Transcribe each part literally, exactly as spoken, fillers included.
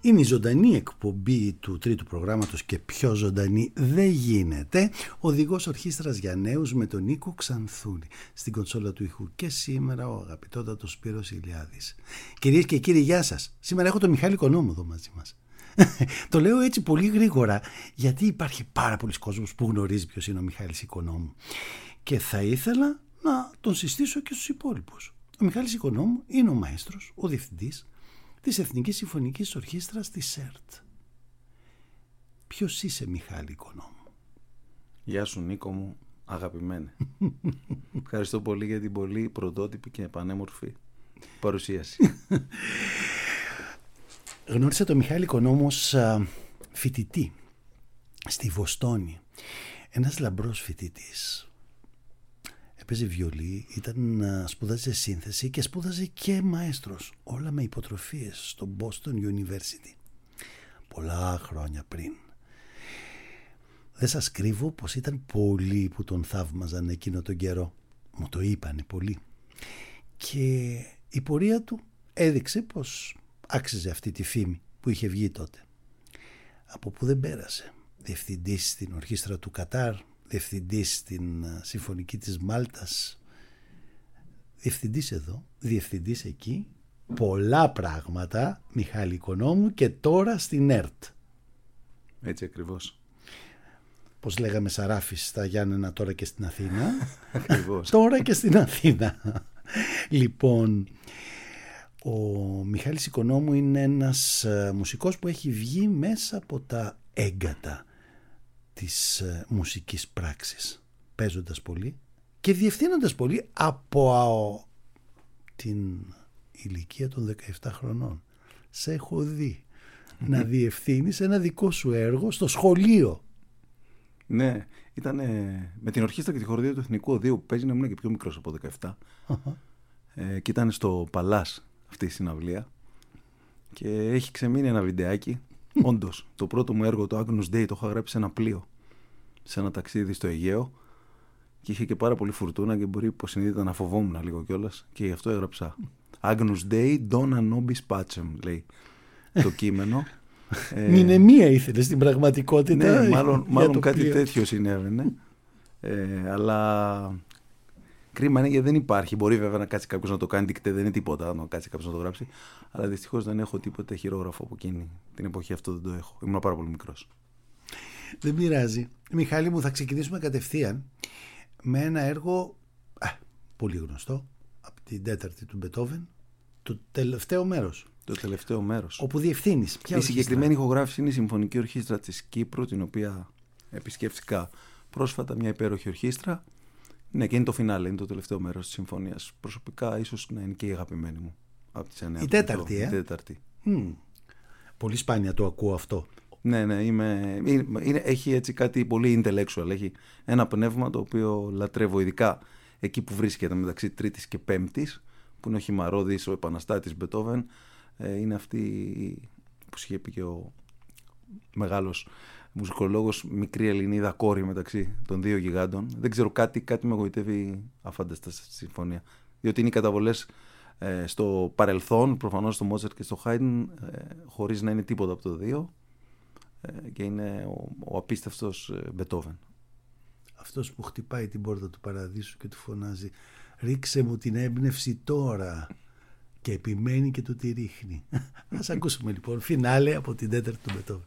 Είναι η ζωντανή εκπομπή του τρίτου προγράμματος και πιο ζωντανή δεν γίνεται. Οδηγός ορχήστρας για νέους με τον Νίκο Ξανθούλη. Στην κονσόλα του ήχου και σήμερα ο αγαπητότατος Σπύρος Ηλιάδης. Κυρίες και κύριοι, γεια σας. Σήμερα έχω τον Μιχάλη Οικονόμου εδώ μαζί μας. Το λέω έτσι πολύ γρήγορα γιατί υπάρχει πάρα πολλοί κόσμος που γνωρίζει ποιος είναι ο Μιχάλης Οικονόμου. Και θα ήθελα να τον συστήσω και στους υπόλοιπους. Ο Μιχάλης Οικονόμου είναι ο μαέστρος, ο διευθυντής της Εθνικής Συμφωνικής Ορχήστρας της ΕΡΤ. Ποιος είσαι, Μιχάλη Οικονόμου? Γεια σου, Νίκο μου, αγαπημένε. Ευχαριστώ πολύ για την πολύ πρωτότυπη και πανέμορφη παρουσίαση. Γνώρισα τον Μιχάλη Οικονόμου ως φοιτητή στη Βοστόνη. Ένας λαμπρός φοιτητής. Έπαιζε βιολί, ήταν, σπούδαζε σύνθεση και σπούδαζε και μαέστρος. Όλα με υποτροφίες στο Boston University. Πολλά χρόνια πριν. Δεν σας κρύβω πως ήταν πολλοί που τον θαύμαζαν εκείνο τον καιρό. Μου το είπανε πολλοί. Και η πορεία του έδειξε πως άξιζε αυτή τη φήμη που είχε βγει τότε. Από που δεν πέρασε. Διευθυντής στην ορχήστρα του Κατάρ, διευθυντής στην Συμφωνική της Μάλτας, διευθυντής εδώ, διευθυντής εκεί, πολλά πράγματα, Μιχάλη Οικονόμου, και τώρα στην ΕΡΤ. Έτσι ακριβώς. Πώς λέγαμε Σαράφης στα Γιάννενα, τώρα και στην Αθήνα. Ακριβώς. Τώρα και στην Αθήνα. Λοιπόν, ο Μιχάλης Οικονόμου είναι ένας μουσικός που έχει βγει μέσα από τα έγκατα της μουσικής πράξης, παίζοντας πολύ και διευθύνοντας πολύ από την ηλικία των δεκαεπτά χρονών. Σε έχω δει να διευθύνεις ένα δικό σου έργο στο σχολείο. Ναι, ήταν με την ορχήστρα και τη χοροδία του Εθνικού Οδείου που παίζει, να ήμουν και πιο μικρός από δεκαεπτά. Uh-huh. ε, και ήταν στο Παλάς αυτή η συναυλία και έχει ξεμείνει ένα βιντεάκι. Όντως, το πρώτο μου έργο, το Agnus Dei, το είχα γράψει σε ένα πλοίο, σε ένα ταξίδι στο Αιγαίο, και είχε και πάρα πολύ φουρτούνα και μπορεί υποσυνείδητα να φοβόμουν λίγο κιόλας, και γι' αυτό έγραψα Agnus Dei, Dona Nobis Pacem, λέει το κείμενο. Μηνεμία ήθελε στην πραγματικότητα. Ναι, μάλλον, μάλλον κάτι πλοίο. Τέτοιο συνέβαινε. ε, αλλά κρίμα είναι γιατί δεν υπάρχει. Μπορεί βέβαια να κάτσει κάποιος να το κάνει δικτέ, δεν είναι τίποτα να κάτσει κάποιος να το γράψει. Αλλά δυστυχώς δεν έχω τίποτε χειρόγραφο από εκείνη την εποχή. Αυτό δεν το έχω. Ήμουν πάρα πολύ μικρός. Δεν πειράζει. Μιχάλη μου, θα ξεκινήσουμε κατευθείαν με ένα έργο α, πολύ γνωστό από την τέταρτη του Μπετόβεν, το τελευταίο μέρος. Το τελευταίο μέρος. Όπου διευθύνεις. Η συγκεκριμένη ηχογράφηση είναι η Συμφωνική Ορχήστρα της Κύπρου, την οποία επισκέφθηκα πρόσφατα, μια υπέροχη ορχήστρα. Ναι, και είναι το φινάλε, είναι το τελευταίο μέρος της συμφωνίας. Προσωπικά ίσως να είναι και η αγαπημένη μου από τις εννέα. Η τέταρτη, ε? Η τέταρτη. Mm. Πολύ σπάνια το ακούω αυτό. Ναι, ναι, είμαι, είναι, είναι, έχει έτσι κάτι πολύ intellectual. Έχει ένα πνεύμα το οποίο λατρεύω, ειδικά εκεί που βρίσκεται μεταξύ τρίτης και πέμπτης, που είναι ο Χυμαρόδης, ο επαναστάτης Μπετόβεν. Ε, είναι αυτή που είχε πει και ο μεγάλος μουσικολόγος, μικρή Ελληνίδα κόρη μεταξύ των δύο γιγάντων. Δεν ξέρω, κάτι, κάτι με εγωιτεύει αφάνταστα στη συμφωνία. Διότι είναι οι καταβολές ε, στο παρελθόν, προφανώς στο Μότσαρτ και στο Χάιντν, ε, χωρίς να είναι τίποτα από το δύο. Ε, και είναι ο, ο απίστευτος ε, Μπετόβεν. Αυτός που χτυπάει την πόρτα του παραδείσου και του φωνάζει «Ρίξε μου την έμπνευση τώρα», και επιμένει και του τη ρίχνει. Ας ακούσουμε λοιπόν φινάλε από την τέταρτη του Μπετόβεν.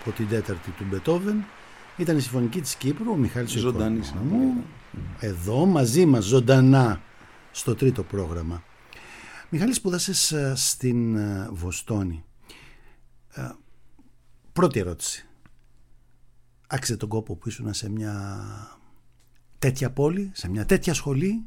από την τέταρτη του Μπετόβεν. Ήταν η Συμφωνική της Κύπρου, ο Μιχάλης Ζωντανή μου, εδώ μαζί μας ζωντανά στο τρίτο πρόγραμμα. Μιχάλη, σπούδασες στην Βοστόνη. Πρώτη ερώτηση. Άξιζε τον κόπο που ήσουν σε μια τέτοια πόλη, σε μια τέτοια σχολή?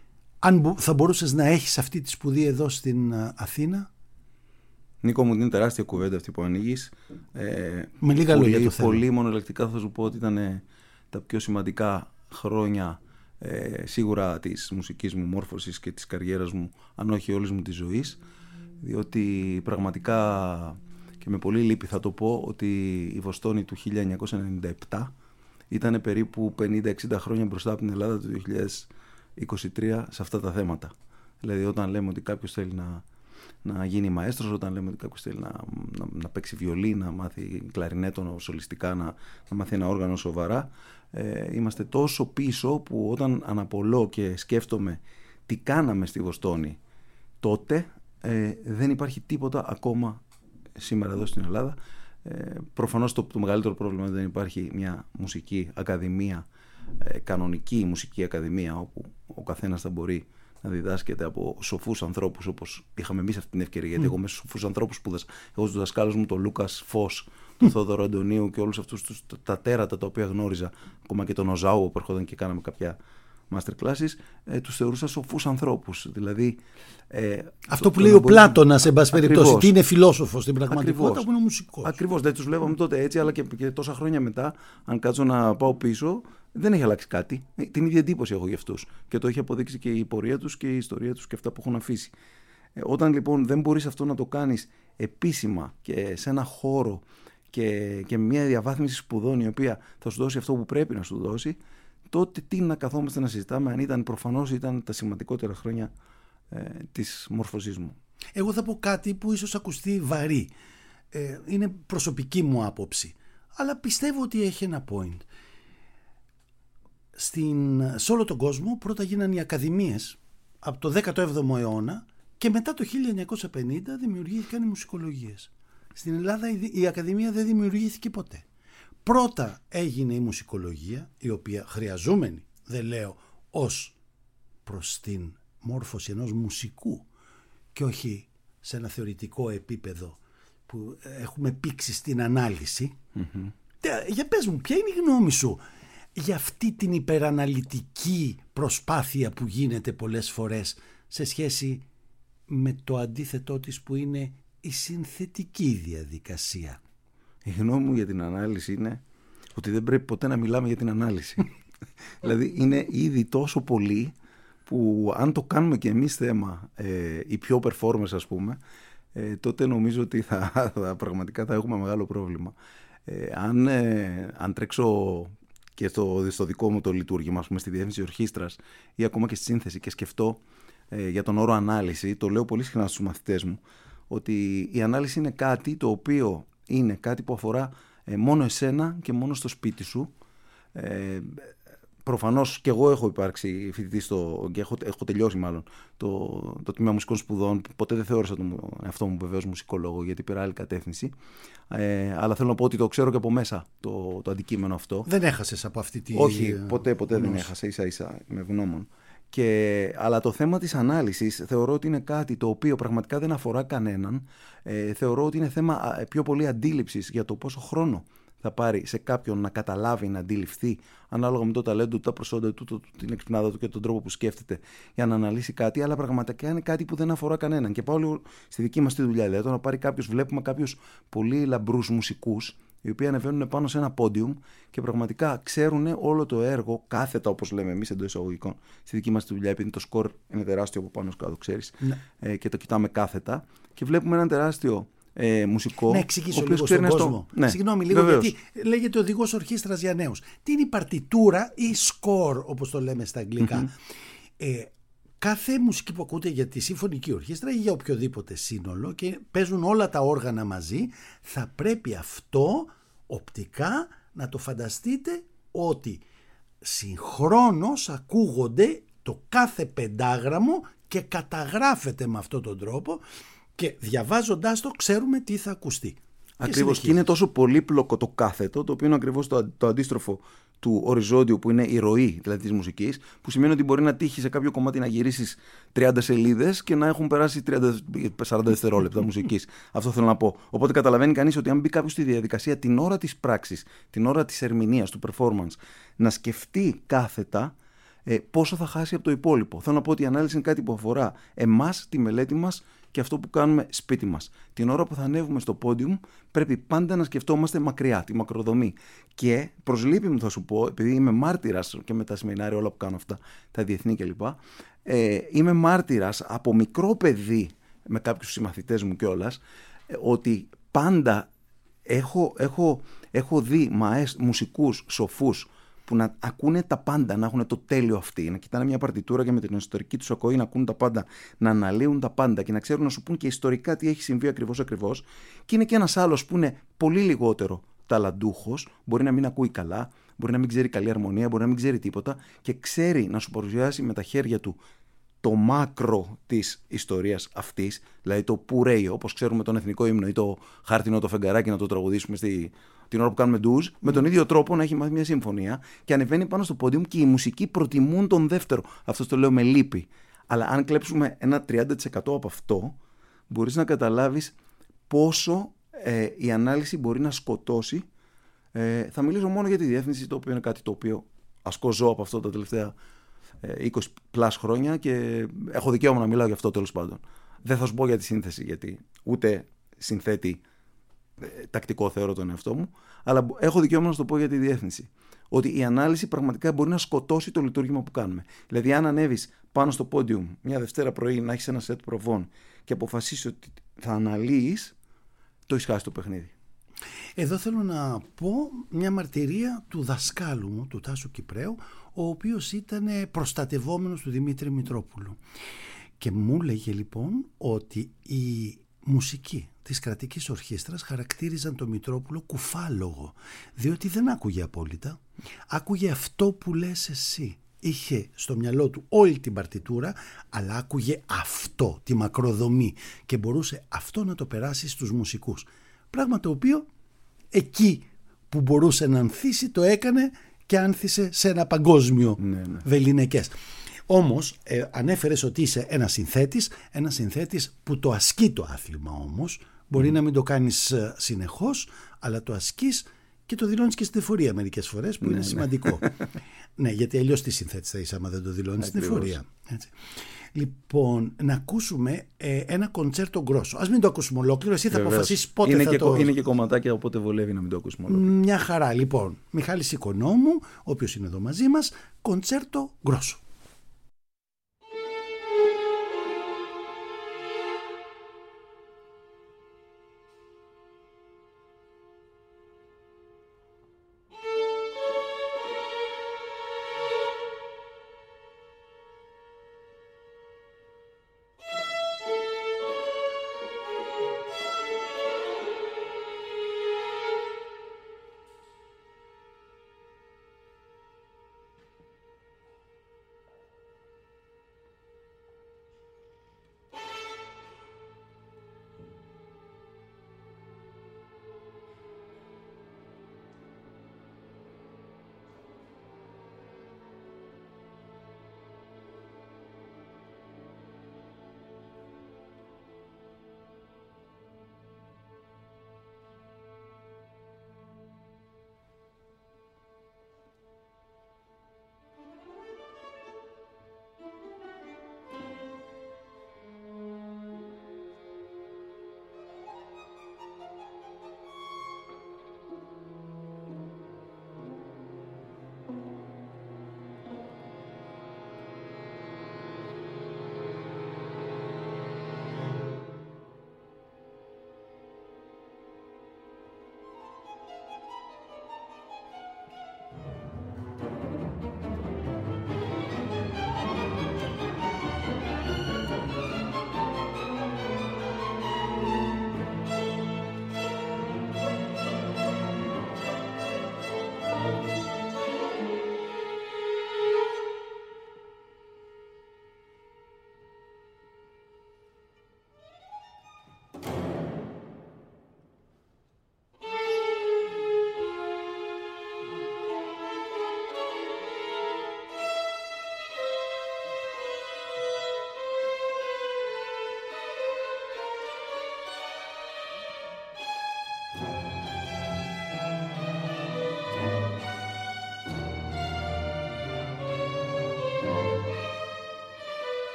Αν θα μπορούσες να έχεις αυτή τη σπουδή εδώ στην Αθήνα? Νίκο μου, είναι τεράστια κουβέντα αυτή που ανοίγεις. Ε, Με λίγα πολύ, λόγια το θέμα. Πολύ μονολεκτικά θα σου πω ότι ήταν τα πιο σημαντικά χρόνια ε, σίγουρα της μουσικής μου μόρφωσης και της καριέρας μου, αν όχι όλης μου της ζωής, διότι πραγματικά και με πολύ λύπη θα το πω ότι η Βοστόνη του χίλια εννιακόσια ενενήντα επτά ήταν περίπου πενήντα εξήντα χρόνια μπροστά από την Ελλάδα του δύο χιλιάδες είκοσι τρία σε αυτά τα θέματα. Δηλαδή όταν λέμε ότι κάποιος θέλει να, να γίνει μαέστρος, όταν λέμε ότι κάποιος θέλει να, να, να παίξει βιολί, να μάθει κλαρινέτο σολιστικά, να, να μάθει ένα όργανο σοβαρά, ε, είμαστε τόσο πίσω που όταν αναπολώ και σκέφτομαι τι κάναμε στη Βοστόνη τότε, ε, δεν υπάρχει τίποτα ακόμα σήμερα εδώ στην Ελλάδα. Ε, προφανώς το, το μεγαλύτερο πρόβλημα είναι ότι δεν υπάρχει μια μουσική ακαδημία, ε, κανονική μουσική ακαδημία, όπου ο καθένας θα μπορεί να διδάσκεται από σοφούς ανθρώπους, όπως είχαμε εμείς αυτή την ευκαιρία. Γιατί mm. εγώ με σοφούς ανθρώπους σπούδασα. Εγώ στους δασκάλους μου, τον Λούκας Φως, τον Θόδωρο Αντωνίου και όλους αυτούς τους, τα τέρατα τα οποία γνώριζα, ακόμα και τον Οζάου που έρχονταν και κάναμε κάποια master classes, ε, τους θεωρούσα σοφούς ανθρώπους. Δηλαδή, ε, αυτό το, που λέει ο μπορεί... Πλάτωνας, εν πάση περιπτώσει, τι είναι φιλόσοφος στην πραγματικότητα, Ακριβώς. που είναι μουσικός. Ακριβώς, δεν τους βλέπαμε τότε έτσι, αλλά και, και τόσα χρόνια μετά, αν κάτσω να πάω πίσω, δεν έχει αλλάξει κάτι. Την ίδια εντύπωση έχω για αυτούς. Και το έχει αποδείξει και η πορεία τους και η ιστορία τους και αυτά που έχουν αφήσει. Ε, όταν λοιπόν δεν μπορείς αυτό να το κάνεις επίσημα και σε ένα χώρο και, και μια διαβάθμιση σπουδών η οποία θα σου δώσει αυτό που πρέπει να σου δώσει, τότε τι να καθόμαστε να συζητάμε, αν ήταν προφανώς ήταν τα σημαντικότερα χρόνια ε, της μόρφωσής μου. Εγώ θα πω κάτι που ίσως ακουστεί βαρύ. Ε, είναι προσωπική μου άποψη. Αλλά πιστεύω ότι έχει ένα point. Στην, σε όλο τον κόσμο πρώτα γίνανε οι ακαδημίες από το δέκατο έβδομο αιώνα και μετά το χίλια εννιακόσια πενήντα δημιουργήθηκαν οι μουσικολογίες. Στην Ελλάδα η, η ακαδημία δεν δημιουργήθηκε ποτέ. Πρώτα έγινε η μουσικολογία, η οποία χρειαζόμενη, δεν λέω, ως προς την μόρφωση ενός μουσικού και όχι σε ένα θεωρητικό επίπεδο που έχουμε πήξει στην ανάλυση. Mm-hmm. Για πες μου, ποια είναι η γνώμη σου για αυτή την υπεραναλυτική προσπάθεια που γίνεται πολλές φορές σε σχέση με το αντίθετό της που είναι η συνθετική διαδικασία? Η γνώμη μου για την ανάλυση είναι ότι δεν πρέπει ποτέ να μιλάμε για την ανάλυση. Δηλαδή είναι ήδη τόσο πολύ που αν το κάνουμε και εμείς θέμα, ε, οι πιο performers ας πούμε, ε, τότε νομίζω ότι θα, θα, πραγματικά θα έχουμε μεγάλο πρόβλημα. Ε, αν, ε, αν τρέξω και στο, στο δικό μου το λειτουργήμα, ας πούμε, στη διεύθυνση ορχήστρας ή ακόμα και στη σύνθεση και σκεφτώ ε, για τον όρο ανάλυση, το λέω πολύ συχνά στους μαθητές μου, ότι η ανάλυση είναι κάτι το οποίο είναι κάτι που αφορά ε, μόνο εσένα και μόνο στο σπίτι σου. Ε, προφανώς και εγώ έχω υπάρξει φοιτητής στο, και έχω, έχω τελειώσει μάλλον το, το τμήμα μουσικών σπουδών. Ποτέ δεν θεώρησα τον εαυτό μου βεβαίως μουσικολόγο, γιατί πήρα άλλη κατεύθυνση. Ε, αλλά θέλω να πω ότι το ξέρω και από μέσα το, το αντικείμενο αυτό. Δεν έχασες από αυτή τη... Όχι, ποτέ, ποτέ δεν έχασα, ίσα ίσα με ευγνώμων. Και, αλλά το θέμα της ανάλυσης θεωρώ ότι είναι κάτι το οποίο πραγματικά δεν αφορά κανέναν. Ε, θεωρώ ότι είναι θέμα πιο πολύ αντίληψης για το πόσο χρόνο θα πάρει σε κάποιον να καταλάβει, να αντιληφθεί, ανάλογα με το ταλέντο του, τα προσόντα του, το, την εξυπνάδα του και τον τρόπο που σκέφτεται, για να αναλύσει κάτι. Αλλά πραγματικά είναι κάτι που δεν αφορά κανέναν. Και πάω λίγο στη δική μας τη δουλειά. Δηλαδή, όταν πάρει κάποιος, βλέπουμε κάποιους πολύ λαμπρούς μουσικούς, οι οποίοι ανεβαίνουν πάνω σε ένα πόντιουμ και πραγματικά ξέρουν όλο το έργο, κάθετα όπως λέμε εμείς εντός εισαγωγικών, στη δική μας τη δουλειά, επειδή το σκορ είναι τεράστιο από πάνω κάτω, ξέρεις, ναι. ε, και το κοιτάμε κάθετα. Και βλέπουμε έναν τεράστιο ε, μουσικό. Να εξηγήσω λίγο στον κόσμο. Στο... Ναι. Συγγνώμη λίγο, Βεβαίως. Γιατί λέγεται οδηγός ορχήστρας για νέους. Τι είναι η παρτιτούρα ή score, όπως το λέμε στα αγγλικά. Mm-hmm. Ε, κάθε μουσική που ακούτε για τη συμφωνική ορχήστρα ή για οποιοδήποτε σύνολο και παίζουν όλα τα όργανα μαζί, θα πρέπει αυτό οπτικά να το φανταστείτε ότι συγχρόνως ακούγονται το κάθε πεντάγραμμο και καταγράφεται με αυτόν τον τρόπο και διαβάζοντάς το ξέρουμε τι θα ακουστεί. Ακριβώς. Και είναι τόσο πολύπλοκο το κάθετο, το οποίο είναι ακριβώς το, το αντίστροφο του οριζόντιου, που είναι η ροή δηλαδή της μουσικής, που σημαίνει ότι μπορεί να τύχει σε κάποιο κομμάτι να γυρίσεις τριάντα σελίδες και να έχουν περάσει τριάντα σαράντα δευτερόλεπτα μουσικής. Αυτό θέλω να πω. Οπότε καταλαβαίνει κανείς ότι αν μπει κάποιος στη διαδικασία την ώρα της πράξης, την ώρα της ερμηνείας, του performance, να σκεφτεί κάθετα, ε, πόσο θα χάσει από το υπόλοιπο. Θέλω να πω ότι η ανάλυση είναι κάτι που αφορά εμάς, τη μελέτη μας και αυτό που κάνουμε σπίτι μας. Την ώρα που θα ανέβουμε στο πόντιουμ, πρέπει πάντα να σκεφτόμαστε μακριά, τη μακροδομή. Και προς λύπη μου θα σου πω, επειδή είμαι μάρτυρας και με τα σεμινάρια όλα που κάνω αυτά, τα διεθνή κλπ. Ε, είμαι μάρτυρας από μικρό παιδί, με κάποιους συμμαθητές μου κιόλας, ε, ότι πάντα έχω, έχω, έχω δει μαές, μουσικούς, σοφούς, που να ακούνε τα πάντα, να έχουν το τέλειο αυτοί, να κοιτάνε μια παρτιτούρα και με την ιστορική τους ακοή να ακούν τα πάντα, να αναλύουν τα πάντα και να ξέρουν να σου πούν και ιστορικά τι έχει συμβεί ακριβώς ακριβώς. Και είναι και ένας άλλος που είναι πολύ λιγότερο ταλαντούχος, μπορεί να μην ακούει καλά, μπορεί να μην ξέρει καλή αρμονία, μπορεί να μην ξέρει τίποτα και ξέρει να σου παρουσιάσει με τα χέρια του το μάκρο της ιστορίας αυτής, δηλαδή το πουρέιο, όπως ξέρουμε τον εθνικό ύμνο ή το χάρτινο το φεγγαράκι να το τραγουδήσουμε στη, την ώρα που κάνουμε ντουζ, mm. με τον ίδιο τρόπο να έχει μάθει μια συμφωνία και ανεβαίνει πάνω στο πόντιουμ και οι μουσικοί προτιμούν τον δεύτερο. Αυτό το λέω με λύπη. Αλλά αν κλέψουμε ένα τριάντα τοις εκατό από αυτό, μπορείς να καταλάβεις πόσο ε, η ανάλυση μπορεί να σκοτώσει. Ε, θα μιλήσω μόνο για τη διεύθυνση, το οποίο είναι κάτι το οποίο ασκώ ζω από αυτό τα τελευταία είκοσι πλας χρόνια και έχω δικαίωμα να μιλάω γι' αυτό τέλος πάντων. Δεν θα σου πω για τη σύνθεση, γιατί ούτε συνθέτη ε, τακτικό θεωρώ τον εαυτό μου, αλλά έχω δικαίωμα να σου το πω για τη διεύθυνση. Ότι η ανάλυση πραγματικά μπορεί να σκοτώσει το λειτουργήμα που κάνουμε. Δηλαδή, αν ανέβεις πάνω στο πόντιουμ μια Δευτέρα πρωί να έχεις ένα σετ προβών και αποφασίσεις ότι θα αναλύεις, το έχεις χάσει το παιχνίδι. Εδώ θέλω να πω μια μαρτυρία του δασκάλου μου, του Τάσου Κυπραίου, ο οποίος ήταν προστατευόμενος του Δημήτρη Μητρόπουλου. Και μου λέγε λοιπόν ότι η μουσική της κρατικής ορχήστρας χαρακτήριζαν τον Μητρόπουλο κουφάλογο, διότι δεν άκουγε απόλυτα, άκουγε αυτό που λες εσύ. Είχε στο μυαλό του όλη την παρτιτούρα, αλλά άκουγε αυτό, τη μακροδομή, και μπορούσε αυτό να το περάσει στους μουσικούς. Πράγμα το οποίο εκεί που μπορούσε να ανθίσει το έκανε και άνθησε σε ένα παγκόσμιο ναι, ναι. βεληνικές. Όμως ε, ανέφερες ότι είσαι ένας συνθέτης, ένας συνθέτης που το ασκεί το άθλημα όμως. Μπορεί mm. να μην το κάνεις ε, συνεχώς, αλλά το ασκείς και το δηλώνεις και στην εφορία μερικές φορές, που ναι, είναι ναι. σημαντικό. Ναι, γιατί αλλιώς τι συνθέτης θα είσαι άμα δεν το δηλώνεις στην εφορία. Έτσι. Λοιπόν, να ακούσουμε ε, ένα κοντσέρτο γκρόσο. Ας μην το ακούσουμε ολόκληρο, εσύ θα αποφασίσεις πότε είναι θα και, το... Είναι και κομματάκια, οπότε βολεύει να μην το ακούσουμε ολόκληρο. Μια χαρά, λοιπόν. Μιχάλης Οικονόμου, ο οποίος είναι εδώ μαζί μας, κοντσέρτο γκρόσο.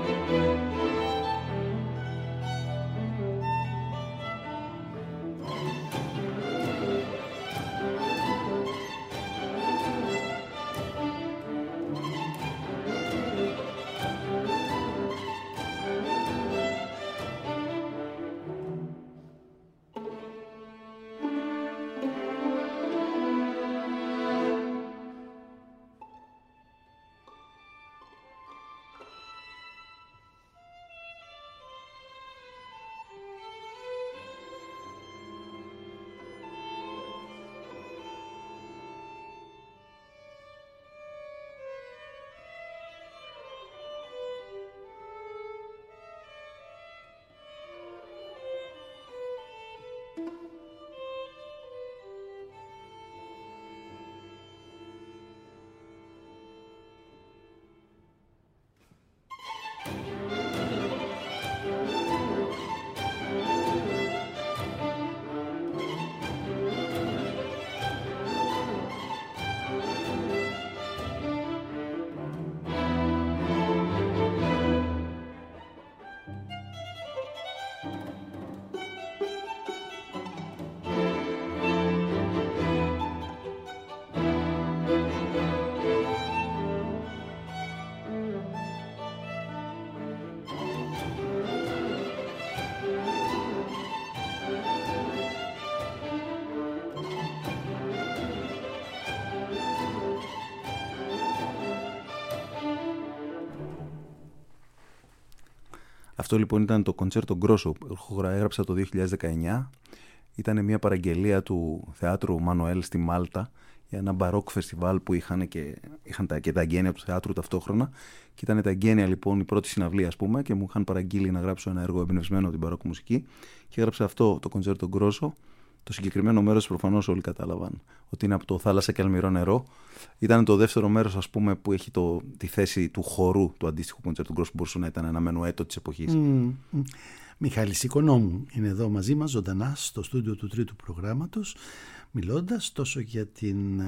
Αυτό λοιπόν ήταν το Concerto Grosso που έγραψα το δύο χιλιάδες δεκαεννιά. Ήταν μια παραγγελία του Θεάτρου Μανουέλ στη Μάλτα για ένα μπαρόκ φεστιβάλ που είχαν και, είχαν τα, και τα εγγένεια του θεάτρου ταυτόχρονα. Και ήταν τα εγγένεια λοιπόν η πρώτη συναυλία, ας πούμε, και μου είχαν παραγγείλει να γράψω ένα έργο εμπνευσμένο από την μπαρόκ μουσική. Και έγραψα αυτό το Concerto Grosso. Το συγκεκριμένο μέρος προφανώς όλοι κατάλαβαν ότι είναι από το Θάλασσα και Αλμυρό νερό. Ήταν το δεύτερο μέρος, ας πούμε, που έχει το, τη θέση του χορού του αντίστοιχου Concerto Grosso που μπορούσε να ήταν ένα μενουέτο της εποχής. Mm. Μιχάλης Οικονόμου είναι εδώ μαζί μας ζωντανά στο στούντιο του τρίτου προγράμματος, μιλώντας τόσο για την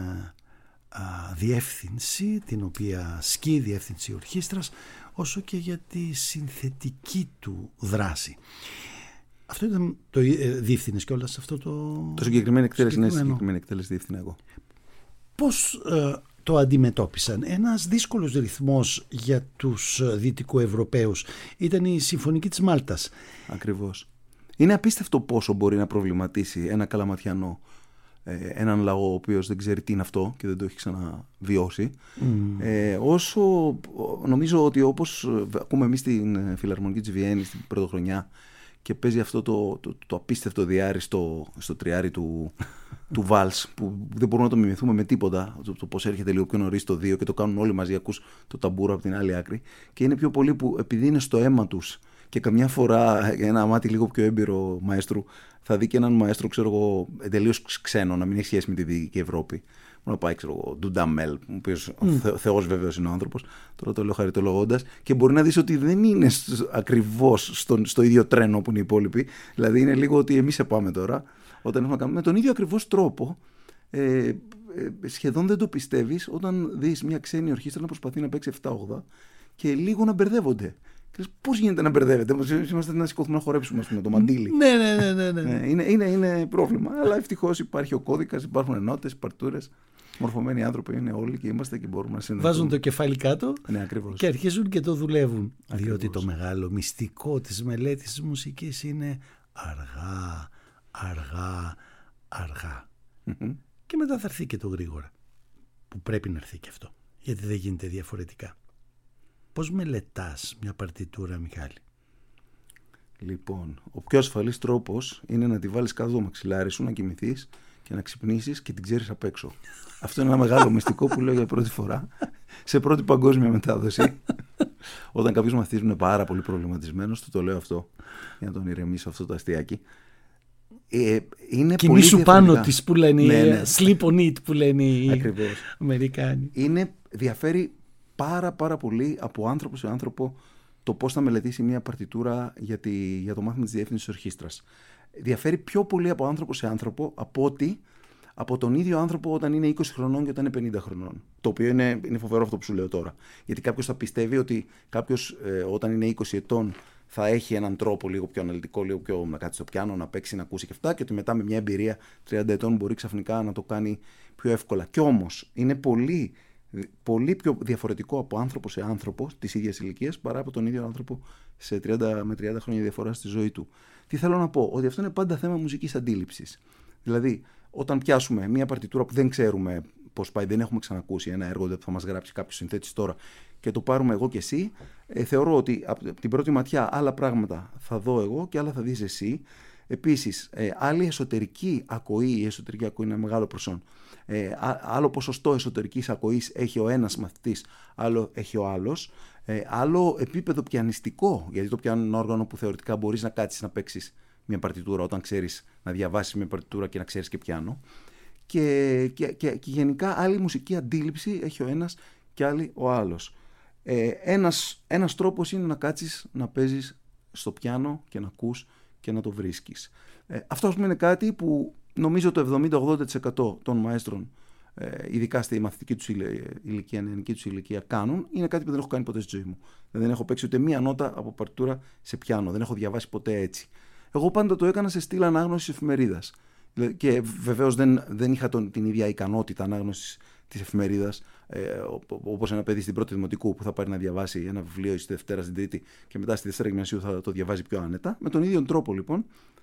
α, διεύθυνση, την οποία σκεί η διεύθυνση ορχήστρας, όσο και για τη συνθετική του δράση. Αυτό ήταν το ε, διεύθυνες και όλα σε αυτό το... Το συγκεκριμένο εκτέλεση, ναι, συγκεκριμένη εκτέλεση διεύθυνα εγώ. Πώς ε, το αντιμετώπισαν? Ένας δύσκολος ρυθμός για τους Δυτικοευρωπαίους ήταν η Συμφωνική της Μάλτας. Ακριβώς. Είναι απίστευτο πόσο μπορεί να προβληματίσει ένα καλαματιανό ε, έναν λαό ο οποίος δεν ξέρει τι είναι αυτό και δεν το έχει ξαναβιώσει. Mm. Ε, όσο νομίζω ότι όπως ακούμε εμείς στην Φιλαρμονική της Βιέννης στην πρωτοχρονιά και παίζει αυτό το, το, το απίστευτο διάρρη στο, στο τριάρι του, του Βάλς που δεν μπορούμε να το μιμηθούμε με τίποτα, το, το πώς έρχεται λίγο πιο νωρίς το δύο και το κάνουν όλοι μαζί, ακούς το ταμπούρο από την άλλη άκρη, και είναι πιο πολύ που επειδή είναι στο αίμα τους και καμιά φορά ένα μάτι λίγο πιο έμπειρο μαέστρου θα δει και έναν μαέστρο, ξέρω εγώ, τελείως ξένο, να μην έχει σχέση με τη Δυτική Ευρώπη. Μόνο πάει, ξέρω εγώ, Ντουνταμέλ, ο οποίος mm. ο Θεός βέβαιος είναι ο άνθρωπος, τώρα το λέω χαριτολογώντας, και μπορεί να δεις ότι δεν είναι ακριβώς στο, στο ίδιο τρένο που είναι οι υπόλοιποι. Δηλαδή είναι λίγο ότι εμείς σε πάμε τώρα, όταν έχουμε να κάνουμε με τον ίδιο ακριβώς τρόπο. Ε, ε, σχεδόν δεν το πιστεύεις όταν δεις μια ξένη ορχήστρα να προσπαθεί να παίξει επτά όγδοα και λίγο να μπερδεύονται. Πώς γίνεται να μπερδεύετε? Είμαστε να σηκωθούμε να χορέψουμε με το μαντίλι. Ναι, ναι, ναι, ναι, ναι. Είναι, είναι, είναι πρόβλημα. Αλλά ευτυχώς υπάρχει ο κώδικας, υπάρχουν νότες, παρτούρες. Μορφωμένοι άνθρωποι είναι όλοι και είμαστε και μπορούμε να συνεχίσουμε. Βάζουν το κεφάλι κάτω, ναι, ακριβώς, και αρχίζουν και το δουλεύουν. Ακριβώς. Διότι το μεγάλο μυστικό της μελέτης της μουσικής είναι αργά, αργά, αργά. Mm-hmm. Και μετά θα έρθει και το γρήγορα. Που πρέπει να έρθει και αυτό. Γιατί δεν γίνεται διαφορετικά. Πώς μελετάς μια παρτιτούρα, Μιχάλη? Λοιπόν, ο πιο ασφαλής τρόπος είναι να τη βάλεις κάτω το μαξιλάρι σου, να κοιμηθείς και να ξυπνήσεις και την ξέρεις απ' έξω. Αυτό είναι ένα μεγάλο μυστικό που λέω για πρώτη φορά σε πρώτη παγκόσμια μετάδοση. Όταν κάποιος μαθητής είναι πάρα πολύ προβληματισμένος, του το λέω αυτό για να τον ηρεμήσω αυτό το αστιάκι. Ε, είναι Κινήσου πάνω της που λένε, ναι, ναι. Sleep on it που λένε οι Ακριβώς. Αμερικάνοι. Είναι, διαφέρει πάρα πάρα πολύ από άνθρωπο σε άνθρωπο το πώς θα μελετήσει μια παρτιτούρα για, τη, για το μάθημα της διεύθυνσης ορχήστρας. Διαφέρει πιο πολύ από άνθρωπο σε άνθρωπο από ότι από τον ίδιο άνθρωπο όταν είναι είκοσι χρονών και όταν είναι πενήντα χρονών. Το οποίο είναι, είναι φοβερό αυτό που σου λέω τώρα. Γιατί κάποιος θα πιστεύει ότι κάποιος ε, όταν είναι είκοσι ετών θα έχει έναν τρόπο λίγο πιο αναλυτικό, λίγο πιο να κάτσει στο πιάνο, να παίξει, να ακούσει και αυτά, και ότι μετά με μια εμπειρία τριάντα ετών μπορεί ξαφνικά να το κάνει πιο εύκολα. Κι όμως είναι πολύ, πολύ πιο διαφορετικό από άνθρωπο σε άνθρωπο της ίδιας ηλικίας παρά από τον ίδιο άνθρωπο σε τριάντα με τριάντα χρόνια διαφορά στη ζωή του. Τι θέλω να πω, ότι αυτό είναι πάντα θέμα μουσικής αντίληψης. Δηλαδή, όταν πιάσουμε μια παρτιτούρα που δεν ξέρουμε πώς πάει, δεν έχουμε ξανακούσει ένα έργο που θα μας γράψει κάποιος συνθέτης τώρα, και το πάρουμε εγώ και εσύ, ε, θεωρώ ότι από την πρώτη ματιά άλλα πράγματα θα δω εγώ και άλλα θα δεις εσύ. Επίσης, ε, άλλη εσωτερική ακοή, η εσωτερική ακοή είναι ένα μεγάλο προσόν. Ε, άλλο ποσοστό εσωτερικής ακοής έχει ο ένας μαθητής, άλλο έχει ο άλλος. Ε, άλλο επίπεδο πιανιστικό, γιατί το πιάνο είναι ένα όργανο που θεωρητικά μπορείς να κάτσεις να παίξεις μια παρτιτούρα όταν ξέρεις να διαβάσεις μια παρτιτούρα και να ξέρεις και πιάνο. Και, και, και, και γενικά άλλη μουσική αντίληψη έχει ο ένας και άλλη ο άλλος. Ε, ένας, ένας τρόπος είναι να κάτσεις να παίζεις στο πιάνο και να ακούς και να το βρίσκεις. Ε, αυτό ας πούμε είναι κάτι που νομίζω το εβδομήντα με ογδόντα τοις εκατό των μαέστρων, ε, ειδικά στη μαθητική τους ηλικία, νεανική τους ηλικία, κάνουν. Είναι κάτι που δεν έχω κάνει ποτέ στη ζωή μου. Δεν έχω παίξει ούτε μία νότα από παρτιτούρα σε πιάνο. Δεν έχω διαβάσει ποτέ έτσι. Εγώ πάντα το έκανα σε στυλ ανάγνωσης εφημερίδας. Και βεβαίως δεν, δεν είχα τον, την ίδια ικανότητα ανάγνωσης της εφημερίδας, ε, όπως ένα παιδί στην πρώτη δημοτικού που θα πάρει να διαβάσει ένα βιβλίο στη Δευτέρα, στην Τρίτη και μετά στη Δευτέρα Γυμνασίου θα το διαβάζει πιο άνετα. Με τον ίδιο τρόπο λοιπόν,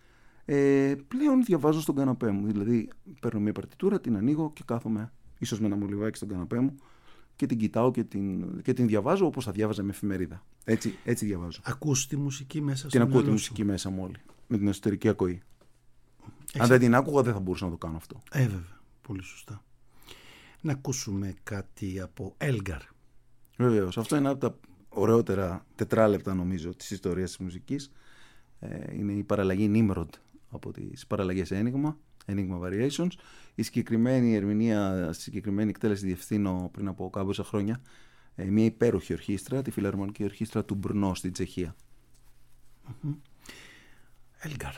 ε, πλέον διαβάζω στον καναπέ μου. Δηλαδή παίρνω μια παρτιτούρα, την ανοίγω και κάθομαι ίσως με ένα μολυβάκι στον καναπέ μου και την κοιτάω και την, και την διαβάζω όπως θα διάβαζα με εφημερίδα. Έτσι, έτσι διαβάζω. Ακούς τη μουσική μέσα στην ακούω τη μουσική μέσα μου όλη, με την εσωτερική ακοή. Έχεις... Αν δεν την άκουγα δεν θα μπορούσα να το κάνω αυτό. Ε, βέβαια. Πολύ σωστά. Να ακούσουμε κάτι από Έλγκαρ. Βεβαίως. Αυτό είναι από τα ωραιότερα τετράλεπτα νομίζω της ιστορίας της μουσικής. Ε, είναι η παραλλαγή Nimrod από τις παραλλαγές Enigma, Enigma Variations. Η συγκεκριμένη ερμηνεία, στη συγκεκριμένη εκτέλεση διευθύνω πριν από κάποια χρόνια ε, μια υπέροχη ορχήστρα, τη Φιλαρμονική Ορχήστρα του Μπρνό στην Τσεχία. Έλγκαρ.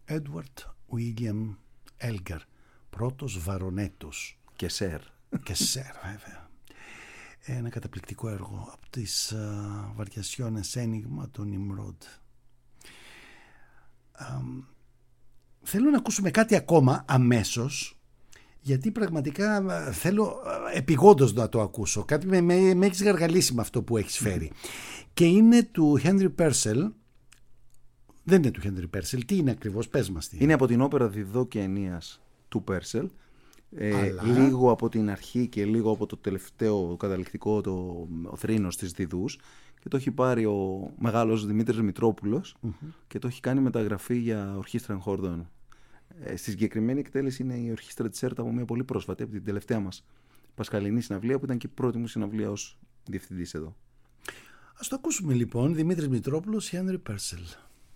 Edward William Elgar, πρώτος βαρονέτος. Και σερ. Και σερ, βέβαια. Ένα καταπληκτικό έργο από τις uh, Βαριασιώνες Ένιγμα του Νιμρόντ. Um, θέλω να ακούσουμε κάτι ακόμα αμέσως, γιατί πραγματικά uh, θέλω uh, επειγόντως να το ακούσω. Κάτι με, με, με έχεις γαργαλίσει με αυτό που έχεις φέρει. Mm. Και είναι του Henry Purcell. Δεν είναι του Henry Purcell. Τι είναι ακριβώς, πες μας τι. Είναι από την όπερα Διδό και Αινίας του Purcell. Ε, Αλλά... Λίγο από την αρχή και λίγο από το τελευταίο καταληκτικό, το ο θρήνος της Διδούς, και το έχει πάρει ο μεγάλος Δημήτρης Μητρόπουλος mm-hmm. και το έχει κάνει μεταγραφή για ορχήστρα εγχόρδων. Ε, στη συγκεκριμένη εκτέλεση είναι η ορχήστρα της ΕΡΤ από μια πολύ πρόσφατη, από την τελευταία μας πασχαλινή συναυλία, που ήταν και η πρώτη μου συναυλία ως διευθυντής εδώ. Ας το ακούσουμε λοιπόν. Δημήτρης Μητρόπουλος, Henry Purcell.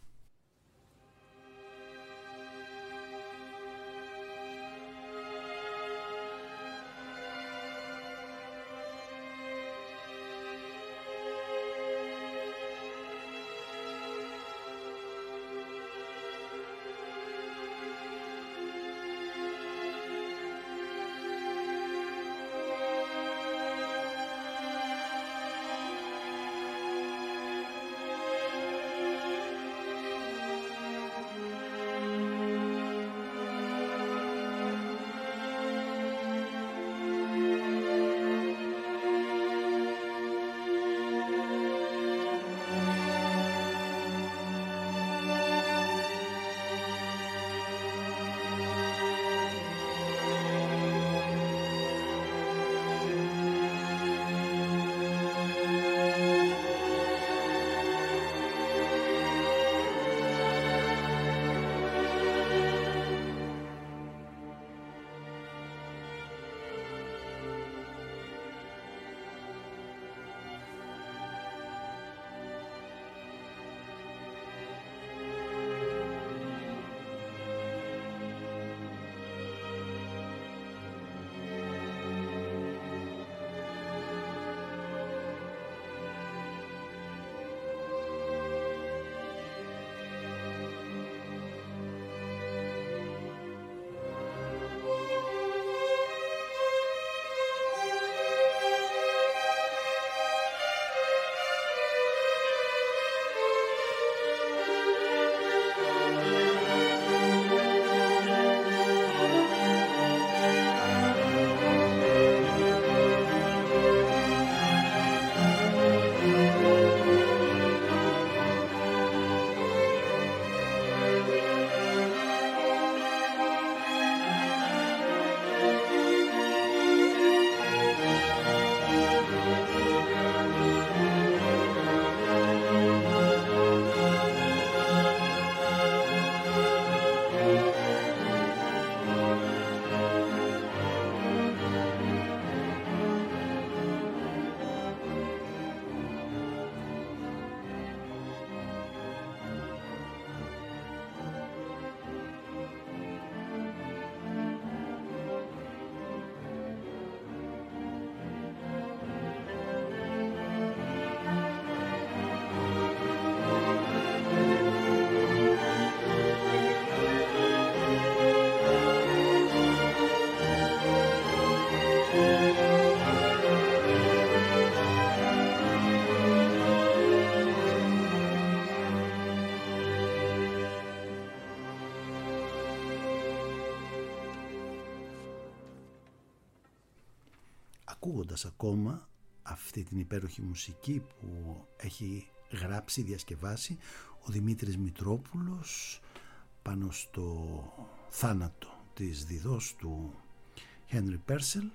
Ακούγοντας ακόμα αυτή την υπέροχη μουσική που έχει γράψει, διασκευάσει ο Δημήτρης Μητρόπουλος πάνω στο θάνατο της διδός του Henry Purcell,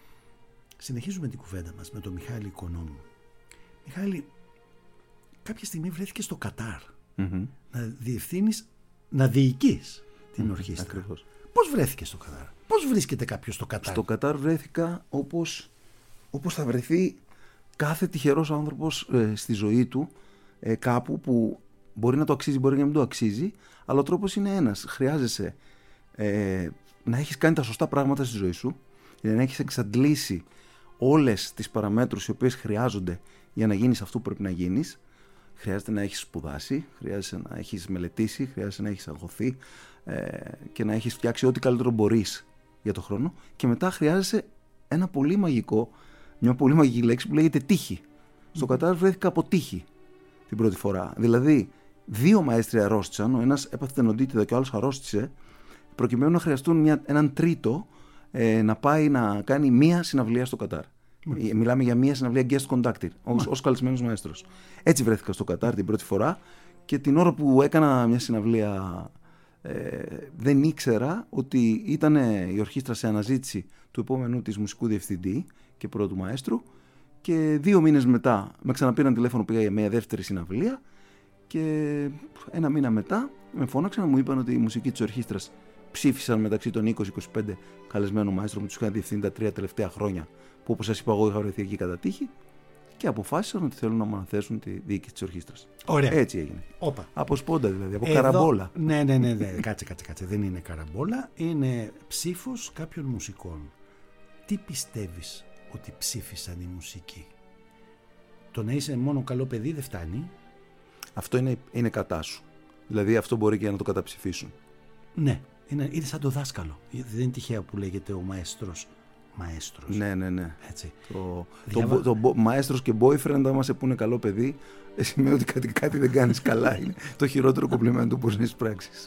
συνεχίζουμε την κουβέντα μας με τον Μιχάλη Οικονόμου. Μιχάλη, κάποια στιγμή βρέθηκε στο Κατάρ mm-hmm. να διευθύνεις, να διοικείς την mm-hmm. ορχήστρα. Ακριβώς. Πώς βρέθηκε στο Κατάρ? Πώς βρίσκεται κάποιος στο Κατάρ? Στο Κατάρ βρέθηκα όπως, όπως θα βρεθεί κάθε τυχερός άνθρωπος ε, στη ζωή του, ε, κάπου που μπορεί να το αξίζει, μπορεί να μην το αξίζει, αλλά ο τρόπος είναι ένας. Χρειάζεσαι ε, να έχεις κάνει τα σωστά πράγματα στη ζωή σου, δηλαδή να έχεις εξαντλήσει όλες τις παραμέτρους οι οποίες χρειάζονται για να γίνεις αυτό που πρέπει να γίνεις. χρειάζεται να έχεις σπουδάσει, χρειάζεται να έχεις μελετήσει, χρειάζεται να έχεις αγωθεί ε, και να έχεις φτιάξει ό,τι καλύτερο μπορείς για το χρόνο. Και μετά χρειάζεσαι ένα πολύ μαγικό, μια πολύ μαγική λέξη που λέγεται τύχη. Mm-hmm. Στο Κατάρ βρέθηκα από τύχη την πρώτη φορά. Δηλαδή, δύο μαέστροι αρρώστησαν, ο ένας έπαθε τενοντίτιδα και ο άλλος αρρώστησε, προκειμένου να χρειαστούν μια, έναν τρίτο ε, να πάει να κάνει μία συναυλία στο Κατάρ. Mm. Μιλάμε για μία συναυλία guest conductor, ως, ως καλεσμένος μαέστρος. Έτσι βρέθηκα στο Κατάρ την πρώτη φορά και την ώρα που έκανα μια συναυλία ε, δεν ήξερα ότι ήταν η ορχήστρα σε αναζήτηση του επόμενου της μουσικού διευθυντή και πρώτου μαέστρου και δύο μήνες μετά με ξαναπήραν τηλέφωνο, πήγα για μια δεύτερη συναυλία και ένα μήνα μετά με φώναξαν, μου είπαν ότι η μουσική της ορχήστρας ψήφισαν μεταξύ των είκοσι με είκοσι πέντε καλεσμένων μαέστρων που τους είχαν διευθύνει τα τρία τελευταία χρόνια, που όπως σας είπα εγώ είχα βρεθεί εκεί κατά τύχη, και αποφάσισαν ότι θέλουν να μου αναθέσουν τη διοίκηση της ορχήστρας. Ωραία. Έτσι έγινε. Όπα. Από σπόντα δηλαδή, από Εδώ, καραμπόλα. Ναι, ναι, ναι, ναι. κάτσε, κάτσε, κάτσε. Δεν είναι καραμπόλα, είναι ψήφος κάποιων μουσικών. Τι πιστεύεις ότι ψήφισαν οι μουσικοί? Το να είσαι μόνο καλό παιδί δεν φτάνει. Αυτό είναι, είναι κατά σου. Δηλαδή αυτό μπορεί και να το καταψηφίσουν. Ναι, είναι, είναι σαν το δάσκαλο. Δεν είναι τυχαίο που λέγεται ο μαέστρος. Μαέστρος. Ναι, ναι, ναι. Έτσι. Το, Διάβα... το, το, το μαέστρος και boyfriend, άμα σε πούνε καλό παιδί, σημαίνει ότι κάτι, κάτι δεν κάνεις καλά. Είναι το χειρότερο κομπλιμέντο που μπορείς να εισπράξεις.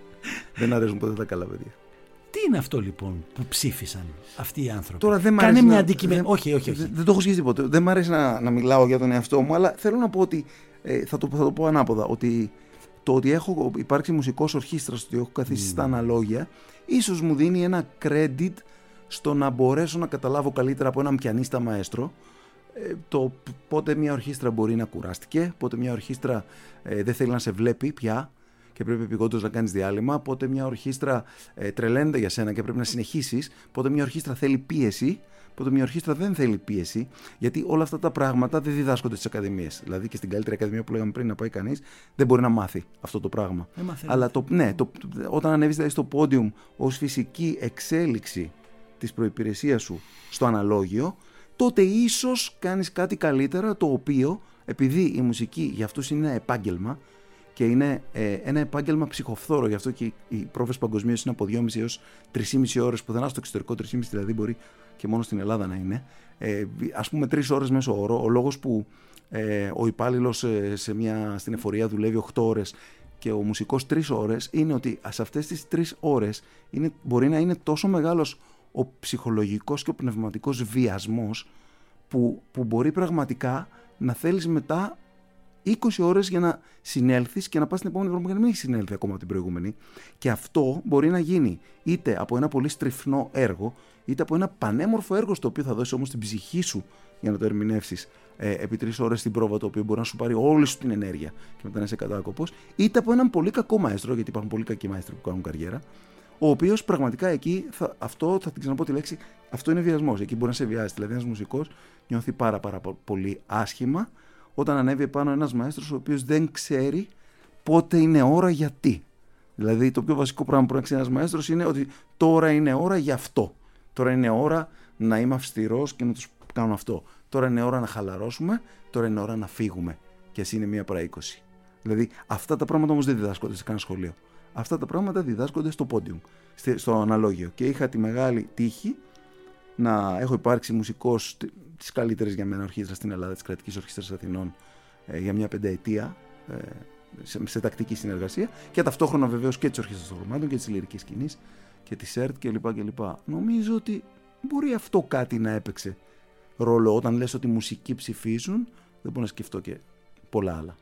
Δεν αρέσουν ποτέ τα καλά παιδιά. Τι είναι αυτό λοιπόν που ψήφισαν αυτοί οι άνθρωποι? Τώρα δεν Κάνε μια να... αντικειμενική. Δεν... Όχι, όχι, όχι. Δεν, δεν το έχω σκεφτεί ποτέ. Δεν μ' αρέσει να, να μιλάω για τον εαυτό μου, αλλά θέλω να πω ότι. Ε, θα, το, θα το πω ανάποδα. Ότι το ότι έχω υπάρξει μουσικός ορχήστρας, ότι έχω καθίσει mm. στα αναλόγια, ίσως μου δίνει ένα credit στο να μπορέσω να καταλάβω καλύτερα από έναν πιανίστα μαέστρο ε, το πότε μια ορχήστρα μπορεί να κουράστηκε, πότε μια ορχήστρα ε, δεν θέλει να σε βλέπει πια και πρέπει επειγόντως να κάνεις διάλειμμα, πότε μια ορχήστρα ε, τρελαίνεται για σένα και πρέπει να συνεχίσεις, πότε μια ορχήστρα θέλει πίεση, πότε μια ορχήστρα δεν θέλει πίεση, γιατί όλα αυτά τα πράγματα δεν διδάσκονται στις ακαδημίες. Δηλαδή και στην καλύτερη ακαδημία που λέγαμε πριν να πάει κανείς, δεν μπορεί να μάθει αυτό το πράγμα. Αλλά το, ναι, το, όταν ανέβεις δηλαδή στο πόντιουμ ως φυσική εξέλιξη της προϋπηρεσίας σου στο αναλόγιο, τότε ίσως κάνεις κάτι καλύτερα, το οποίο, επειδή η μουσική για αυτούς είναι ένα επάγγελμα και είναι ε, ένα επάγγελμα ψυχοφθόρο, γι' αυτό και οι πρόβες παγκοσμίως είναι από δυόμιση έως τρεις και μισή ώρες, πουθενά στο εξωτερικό τρεις και μισή δηλαδή μπορεί και μόνο στην Ελλάδα να είναι. Ε, ας πούμε τρεις ώρες μέσω όρο. Ο λόγος που ε, ο υπάλληλος ε, σε μια, στην εφορία δουλεύει οκτώ ώρες και ο μουσικός τρεις ώρες είναι ότι σε αυτές τις τρεις ώρες είναι, μπορεί να είναι τόσο μεγάλος ο ψυχολογικός και ο πνευματικός βιασμός που, που μπορεί πραγματικά να θέλεις μετά είκοσι ώρες για να συνέλθεις και να πας την επόμενη φορά που δεν έχει συνέλθει ακόμα την προηγούμενη. Και αυτό μπορεί να γίνει είτε από ένα πολύ στριφνό έργο, είτε από ένα πανέμορφο έργο στο οποίο θα δώσεις όμως την ψυχή σου για να το ερμηνεύσεις ε, επί τρεις ώρες στην πρόβα, το οποίο μπορεί να σου πάρει όλη σου την ενέργεια και μετά να είσαι κατάκοπος, είτε από έναν πολύ κακό μαέστρο, γιατί υπάρχουν πολύ κακοί μαέστροι που κάνουν καριέρα, ο οποίος πραγματικά εκεί, θα, αυτό θα την ξαναπώ τη λέξη, αυτό είναι βιασμός. Εκεί μπορεί να σε βιάσει. Δηλαδή, ένας μουσικός νιώθει πάρα, πάρα πολύ άσχημα όταν ανέβει επάνω ένας μαέστρος ο οποίος δεν ξέρει πότε είναι ώρα γιατί. Δηλαδή, το πιο βασικό πράγμα που να ξέρει ένας μαέστρος είναι ότι τώρα είναι ώρα για αυτό. Τώρα είναι ώρα να είμαι αυστηρός και να τους κάνω αυτό. Τώρα είναι ώρα να χαλαρώσουμε. Τώρα είναι ώρα να φύγουμε. Και ας είναι μία παρά είκοσι. Δηλαδή, αυτά τα πράγματα όμως δεν διδάσκονται σε κανένα σχολείο. Αυτά τα πράγματα διδάσκονται στο πόντιουμ, στο αναλόγιο. Και είχα τη μεγάλη τύχη να έχω υπάρξει μουσικός της καλύτερης για μένα ορχήστρας στην Ελλάδα, της Κρατικής Ορχήστρας Αθηνών, ε, για μια πενταετία, ε, σε, σε τακτική συνεργασία, και ταυτόχρονα βεβαίως και της Ορχήστρας των Χρωμάτων και της Λυρικής Σκηνής και της ΕΡΤ κλπ. κλπ. Νομίζω ότι μπορεί αυτό κάτι να έπαιξε ρόλο όταν λες ότι μουσικοί ψηφίζουν, δεν μπορώ να σκεφτώ και πολλά άλλα.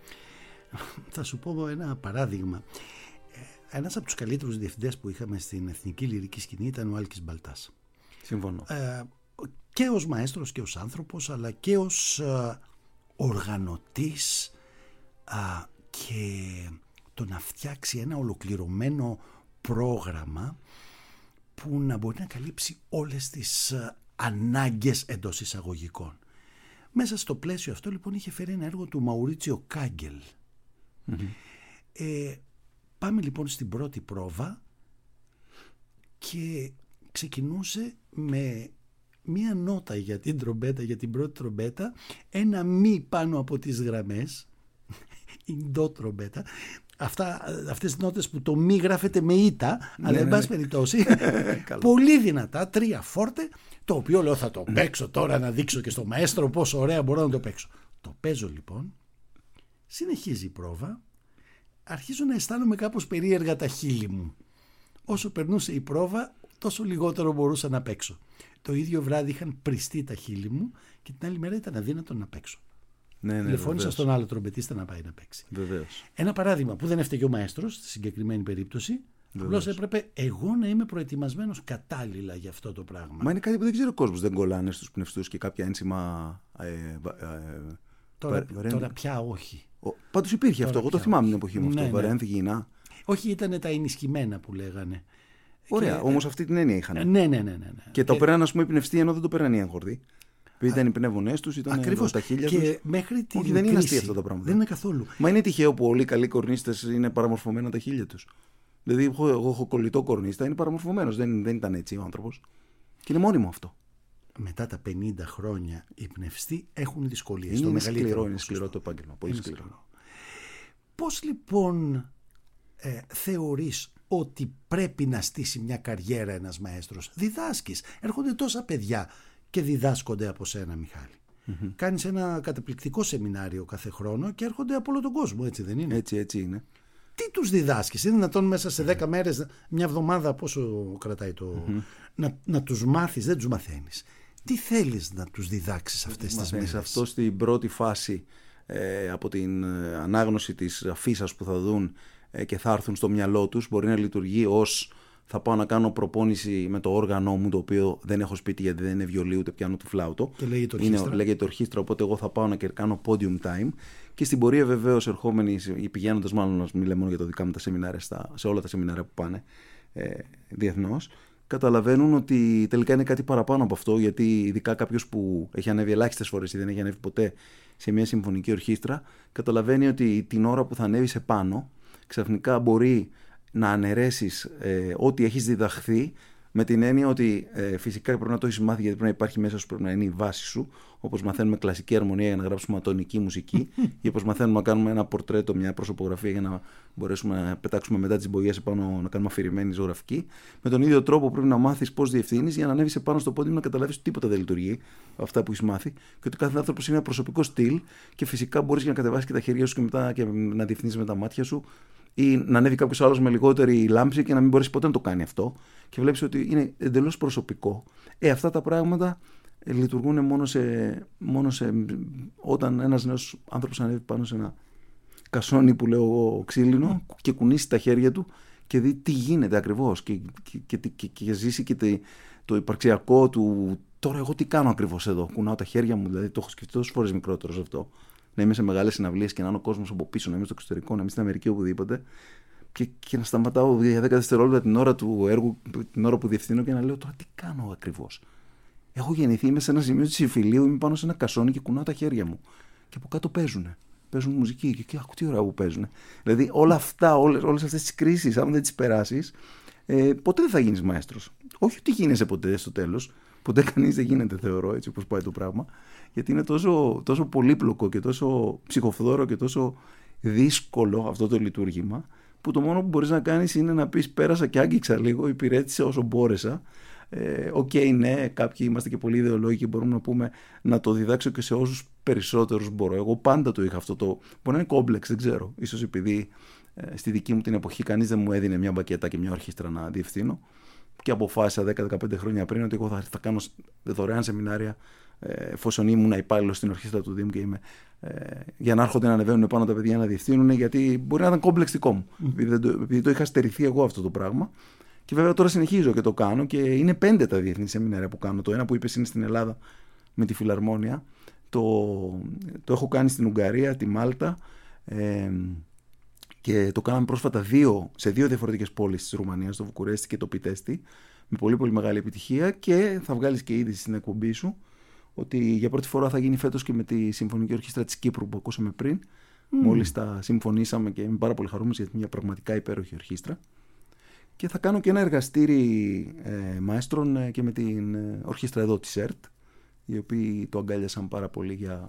Θα σου πω ένα παράδειγμα. Ένας από τους καλύτερους διευθυντές που είχαμε στην Εθνική Λυρική Σκηνή ήταν ο Άλκης Μπαλτάς. Συμφωνώ. Ε, και ως μαέστρος και ως άνθρωπος, αλλά και ως ε, οργανωτής ε, και το να φτιάξει ένα ολοκληρωμένο πρόγραμμα που να μπορεί να καλύψει όλες τις ε, ανάγκες εντός εισαγωγικών. Μέσα στο πλαίσιο αυτό λοιπόν είχε φέρει ένα έργο του Μαουρίτσιο Κάγκελ. Mm-hmm. Ε, Πάμε λοιπόν στην πρώτη πρόβα και ξεκινούσε με μία νότα για την τρομπέτα, για την πρώτη τρομπέτα, ένα μη πάνω από τις γραμμές, η ντο τρομπέτα. Αυτά, αυτές τις νότες που το μη γράφεται με ήττα, ναι, αλλά εν ναι, πάση ναι. περιπτώσει πολύ δυνατά, τρία φόρτε, το οποίο λέω θα το παίξω τώρα να δείξω και στο μαέστρο πόσο ωραία μπορώ να το παίξω. Το παίζω λοιπόν, συνεχίζει η πρόβα, αρχίζω να αισθάνομαι κάπως περίεργα τα χείλη μου. Όσο περνούσε η πρόβα, τόσο λιγότερο μπορούσα να παίξω. Το ίδιο βράδυ είχαν πριστεί τα χείλη μου και την άλλη μέρα ήταν αδύνατο να παίξω. Ναι, ναι, τηλεφώνησα βεβαίως. στον άλλο τρομπετίστα να πάει να παίξει. Βεβαίως. Ένα παράδειγμα που δεν έφταιγε ο μαέστρος στη συγκεκριμένη περίπτωση. Απλώς έπρεπε εγώ να είμαι προετοιμασμένος κατάλληλα για αυτό το πράγμα. Μα είναι κάτι που δεν ξέρει ο κόσμος. Δεν κολλάνε στους πνευστούς και κάποια ένσημα. Ε, ε, Τώρα, βα, τώρα πια όχι. Πάντως υπήρχε αυτό. Εγώ το θυμάμαι την εποχή μου αυτό. Ναι, ναι. Βαρένθη γυνά. Όχι, ήταν τα ενισχυμένα που λέγανε. Ωραία, και... όμως αυτή την έννοια είχαν. Ναι, ναι, ναι, ναι, ναι. Και το πέραν, ας πούμε, οι πνευστοί, ενώ δεν το πέραν οι έγχορδοι. Επειδή ήταν οι πνεύμονές τους, ήταν ακριβώς. τα χίλια και τους. μέχρι την Όχι, δεν είναι κρίση, αστεία αυτά τα πράγματα. Δεν είναι καθόλου. Μα είναι τυχαίο που όλοι οι καλοί κορνίστες είναι παραμορφωμένα τα χίλια τους. Δηλαδή, εγώ, εγώ έχω κολλητό κορνίστα, είναι παραμορφωμένος. Δεν, δεν ήταν έτσι ο άνθρωπος. Και είναι μόνιμο αυτό. Μετά τα πενήντα χρόνια οι πνευστοί έχουν δυσκολίες. Είναι, το είναι μεγαλύτερο σκληρό, είναι ποσοστό. σκληρό το επάγγελμα. Πολύ Είναι σκληρό. σκληρό. Πώς λοιπόν ε, θεωρείς ότι πρέπει να στήσει μια καριέρα ένας μαέστρος? Διδάσκεις. Έρχονται τόσα παιδιά και διδάσκονται από σένα, Μιχάλη. Mm-hmm. Κάνεις ένα καταπληκτικό σεμινάριο κάθε χρόνο και έρχονται από όλο τον κόσμο, έτσι δεν είναι? Έτσι, έτσι είναι. Τι τους διδάσκεις? Είναι δυνατόν μέσα σε δέκα μέρες, μια εβδομάδα, πόσο κρατάει το... Mm-hmm. να, να τους μάθεις? Δεν τους μαθαίνεις. Τι θέλεις να τους διδάξεις αυτές τις μέρες? Αυτό στην πρώτη φάση, ε, από την ανάγνωση της αφίσας που θα δουν ε, και θα έρθουν στο μυαλό τους, μπορεί να λειτουργεί ως θα πάω να κάνω προπόνηση με το όργανο μου, το οποίο δεν έχω σπίτι γιατί δεν είναι βιολί ούτε πιάνω του φλάουτο. Και λέγεται ορχήστρα. Είναι, λέγεται ορχήστρα, οπότε εγώ θα πάω να κάνω podium time. Και στην πορεία, βεβαίως, ερχόμενοι ή πηγαίνοντας, μάλλον να μιλάμε μόνο για το δικά μου τα σεμινάρια, στα, σε όλα τα σεμινάρια που πάνε ε, διεθνώς, καταλαβαίνουν ότι τελικά είναι κάτι παραπάνω από αυτό, γιατί ειδικά κάποιος που έχει ανέβει ελάχιστες φορές ή δεν έχει ανέβει ποτέ σε μια συμφωνική ορχήστρα, καταλαβαίνει ότι την ώρα που θα ανέβει σε πάνω, ξαφνικά μπορεί να αναιρέσεις ε, ό,τι έχεις διδαχθεί, με την έννοια ότι ε, φυσικά πρέπει να το έχεις μάθει, γιατί πρέπει να υπάρχει μέσα σου, πρέπει να είναι η βάση σου, όπως μαθαίνουμε κλασική αρμονία για να γράψουμε ατονική μουσική, ή όπως μαθαίνουμε να κάνουμε ένα πορτρέτο, μια προσωπογραφία για να μπορέσουμε να πετάξουμε μετά τις μπογιές επάνω, να κάνουμε αφηρημένη ζωγραφική. Με τον ίδιο τρόπο πρέπει να μάθεις πώς διευθύνεις για να ανέβεις επάνω στο πόντιο, να καταλάβεις ότι τίποτα δεν λειτουργεί αυτά που έχεις μάθει και ότι κάθε άνθρωπος είναι ένα προσωπικό στυλ και φυσικά μπορείς να κατεβάσεις και τα χέρια σου και μετά και να διευθύνεις με τα μάτια σου. Ή να ανέβει κάποιος άλλος με λιγότερη λάμψη και να μην μπορέσει ποτέ να το κάνει αυτό. Και βλέπεις ότι είναι εντελώς προσωπικό. Ε, αυτά τα πράγματα ε, λειτουργούν μόνο σε, μόνο σε. Όταν ένας νέος άνθρωπος ανέβει πάνω σε ένα κασόνι που λέω εγώ ξύλινο mm. και κουνήσει τα χέρια του και δει τι γίνεται ακριβώς. Και, και, και, και, και ζήσει και το, το υπαρξιακό του. Τώρα, εγώ τι κάνω ακριβώς εδώ? Κουνάω τα χέρια μου, δηλαδή το έχω σκεφτεί τόσες φορές μικρότερος αυτό. Να είμαι σε μεγάλες συναυλίες και να είναι ο κόσμος από πίσω, να είμαι στο εξωτερικό, να είμαι στην Αμερική, οπουδήποτε. Και, και να σταματάω για δέκα δευτερόλεπτα την ώρα του έργου, την ώρα που διευθύνω και να λέω τώρα τι κάνω ακριβώς? Έχω γεννηθεί, είμαι σε ένα σημείο της συμφιλίου, είμαι πάνω σε ένα κασόνι και κουνάω τα χέρια μου. Και από κάτω παίζουν. Παίζουν μουσική και, και άκου τι ωραία που παίζουν. Δηλαδή όλα αυτά, όλες, όλες αυτές τις κρίσεις, αν δεν τις περάσεις, ε, ποτέ δεν θα γίνεις μαέστρος. Όχι ότι γίνεσαι ποτέ στο τέλος. Ποτέ κανείς δεν γίνεται, θεωρώ, έτσι όπως πάει το πράγμα. Γιατί είναι τόσο, τόσο πολύπλοκο και τόσο ψυχοφθόρο και τόσο δύσκολο αυτό το λειτουργήμα, που το μόνο που μπορείς να κάνεις είναι να πεις πέρασα και άγγιξα λίγο, υπηρέτησα όσο μπόρεσα. Οκ, ε, okay, ναι, κάποιοι είμαστε και πολύ ιδεολόγοι και μπορούμε να πούμε να το διδάξω και σε όσους περισσότερους μπορώ. Εγώ πάντα το είχα αυτό το. Μπορεί να είναι κόμπλεξ, δεν ξέρω. Ίσως επειδή ε, στη δική μου την εποχή κανείς δεν μου έδινε μια μπακέτα και μια ορχήστρα να διευθύνω. Και αποφάσισα δέκα με δεκαπέντε χρόνια πριν ότι εγώ θα, θα κάνω δωρεάν σεμινάρια εφόσον ήμουν υπάλληλος στην ορχήστρα του Δήμου και είμαι, ε, για να έρχονται να ανεβαίνουν πάνω τα παιδιά να διευθύνουν, γιατί μπορεί να ήταν κόμπλεξ δικό μου. Mm. Επειδή, το, επειδή το είχα στερηθεί εγώ αυτό το πράγμα. Και βέβαια τώρα συνεχίζω και το κάνω και είναι πέντε τα διεθνή σεμινάρια που κάνω. Το ένα που είπες είναι στην Ελλάδα με τη Φιλαρμόνια. Το, το έχω κάνει στην Ουγγαρία, τη Μάλτα. Ε, και το κάναμε πρόσφατα δύο, σε δύο διαφορετικές πόλεις της Ρουμανίας, το Βουκουρέστι και το Πιτέστι, με πολύ πολύ μεγάλη επιτυχία, και θα βγάλεις και είδηση στην εκπομπή σου ότι για πρώτη φορά θα γίνει φέτος και με τη Συμφωνική Ορχήστρα της Κύπρου που ακούσαμε πριν. Mm. Μόλις τα συμφωνήσαμε και είμαι πάρα πολύ χαρούμενος γιατί είναι μια πραγματικά υπέροχη ορχήστρα. Και θα κάνω και ένα εργαστήρι ε, μαέστρων ε, και με την ε, ορχήστρα εδώ της ΕΡΤ, οι οποίοι το αγκάλιασαν πάρα πολύ για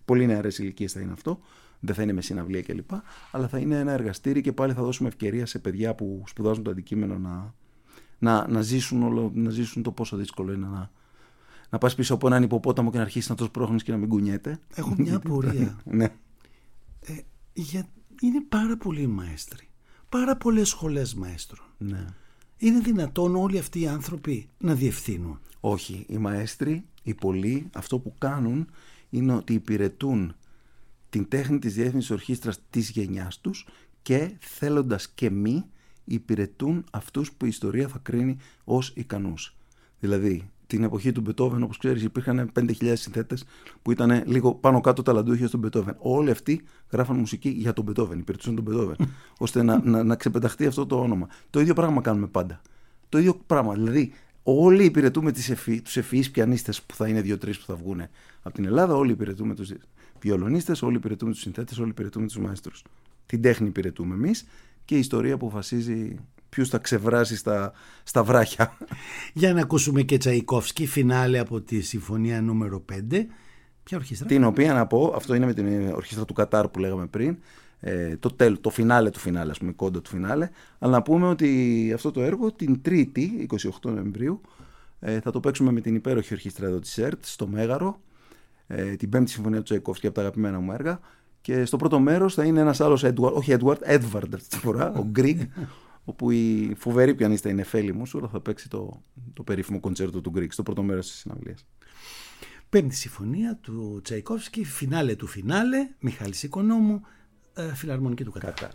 πολύ νεαρές ηλικίες θα είναι αυτό. Δεν θα είναι με συναυλία κλπ. Αλλά θα είναι ένα εργαστήρι και πάλι θα δώσουμε ευκαιρία σε παιδιά που σπουδάζουν το αντικείμενο να, να, να, ζήσουν, όλο, να ζήσουν το πόσο δύσκολο είναι να, να πας πίσω από έναν υποπόταμο και να αρχίσεις να το σπρώχνεις και να μην κουνιέται. Έχω μια απορία. Ναι. ε, για, είναι πάρα πολλοί μαέστροι. Πάρα πολλές σχολές μαέστρων. Ναι. Είναι δυνατόν όλοι αυτοί οι άνθρωποι να διευθύνουν? Όχι. Οι μαέστροι, οι πολλοί, αυτό που κάνουν είναι ότι υπηρετούν την τέχνη της διεύθυνσης ορχήστρας της γενιάς τους και θέλοντας και μη υπηρετούν αυτούς που η ιστορία θα κρίνει ως ικανούς. Δηλαδή, την εποχή του Μπετόβεν, όπως ξέρεις, υπήρχαν πέντε χιλιάδες συνθέτες που ήταν λίγο πάνω κάτω ταλαντούχοι στον Μπετόβεν. Όλοι αυτοί γράφαν μουσική για τον Μπετόβεν, υπηρετούσαν τον Μπετόβεν, ώστε να, να, να ξεπεταχτεί αυτό το όνομα. Το ίδιο πράγμα κάνουμε πάντα. Το ίδιο πράγμα. Δηλαδή, όλοι υπηρετούμε τους ευφυείς πιανίστες που θα είναι δύο-τρεις που θα βγουν από την Ελλάδα, όλοι υπηρετούμε τους βιολονίστες, όλοι υπηρετούμε τους συνθέτες, όλοι υπηρετούμε τους μαέστρους. Την τέχνη υπηρετούμε εμείς και η ιστορία αποφασίζει ποιους θα ξεβράσει στα, στα βράχια. Για να ακούσουμε και Τσαϊκόφσκι, φινάλε από τη συμφωνία νούμερο πέντε. Ποια ορχήστρα? Την οποία να πω, αυτό είναι με την ορχήστρα του Κατάρ που λέγαμε πριν, ε, το, τέλ, το φινάλε του φινάλε, ας πούμε, κόντα του φινάλε. Αλλά να πούμε ότι αυτό το έργο την Τρίτη, εικοστή όγδοη Νοεμβρίου, ε, θα το παίξουμε με την υπέροχη ορχήστρα εδώ της ΕΡΤ, στο Μέγαρο, ε, την πέμπτη συμφωνία του Τσαϊκόφσκι από τα αγαπημένα μου έργα. Και στο πρώτο μέρος θα είναι ένας άλλος Edward, όχι Edward, Edward αυτή τη φορά, ο Γκριγκ, όπου η φοβερή πιανίστα είναι Φέλη Μούσουρα, θα παίξει το, το περίφημο κοντσέρτο του Γκριγκ στο πρώτο μέρος της συναυλίας. Πέμπτη συμφωνία του Τσαϊκόφσκι, φινάλε του φινάλε, Μιχάλης Οικονόμου, ε, Φιλαρμονική του Κατάρ.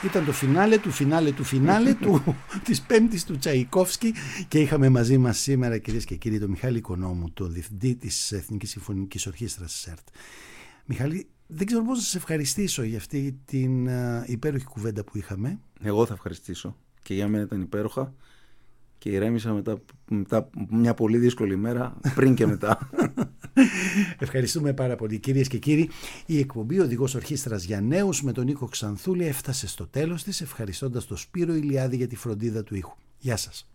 Ήταν το φινάλε του φινάλε του φινάλε του, της πέμπτης του Τσαϊκόφσκι και είχαμε μαζί μας σήμερα, κυρίες και κύριοι, τον Μιχάλη Οικονόμου, τον διευθυντή της Εθνικής Συμφωνικής Ορχήστρας ΣΕΡΤ. Μιχάλη, δεν ξέρω πώς να σε ευχαριστήσω για αυτή την uh, υπέροχη κουβέντα που είχαμε. Εγώ θα ευχαριστήσω, και για μένα ήταν υπέροχα και ηρέμησα μετά, μετά μια πολύ δύσκολη μέρα, πριν και μετά. Ευχαριστούμε πάρα πολύ, κυρίες και κύριοι. Η εκπομπή Οδηγός Ορχήστρας για Νέους με τον Νίκο Ξανθούλη έφτασε στο τέλος της, ευχαριστώντας τον Σπύρο Ηλιάδη για τη φροντίδα του ήχου. Γεια σας.